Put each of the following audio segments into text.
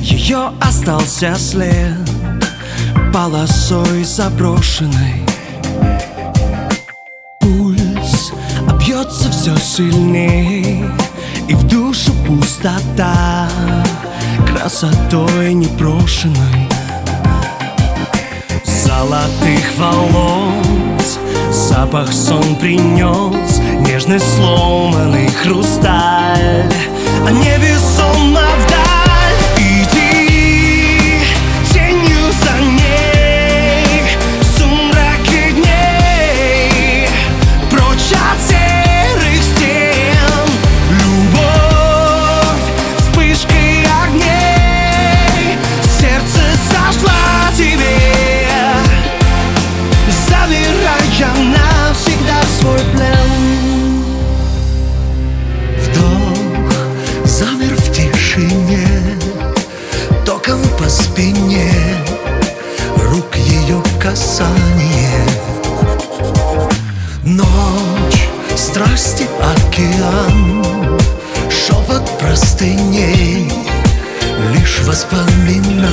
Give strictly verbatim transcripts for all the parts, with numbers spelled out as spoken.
Ее остался след полосой заброшенной. Пульс обьется все сильней, и в душу пустота красотой непрошенной. Золотых волос запах сон принес, нежный сломанный хрусталь, а невесомо вдаль. Иди тенью за ней в сумраке дней, прочь от серых стен. Любовь вспышкой огней, сердце сожгла тебе, забирая навсегда в свой плен. Вдох замер в тишине, током по спине, рук ее касание. Ночь, страсти, океан, шепот простыней, лишь воспоминание.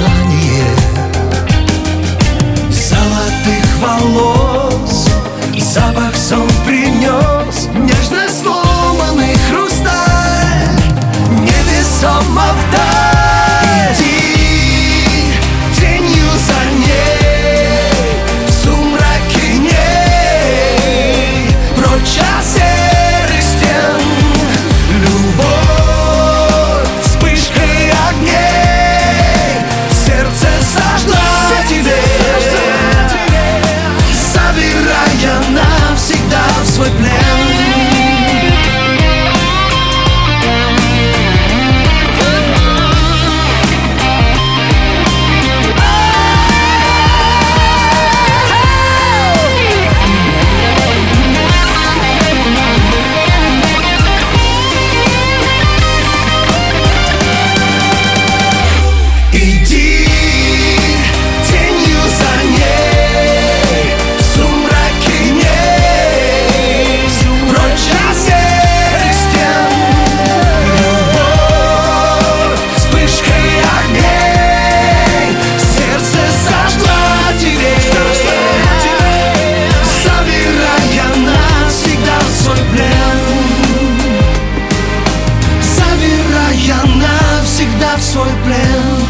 Золотых волос запах сон принес, нежно сломанный хрусталь, невесомо вдаль. Иди тенью за ней в сумраке дней, прочь от серых стен. Любовь вспышкой огней, сердце сожгла тебе, забирая навсегда в свой плен. Иди тенью за ней в сумраке дней, прочь от серых стен. Любовь вспышкой огней, сердце сожгла тебе, забирая навсегда в свой плен, забирая навсегда в свой плен.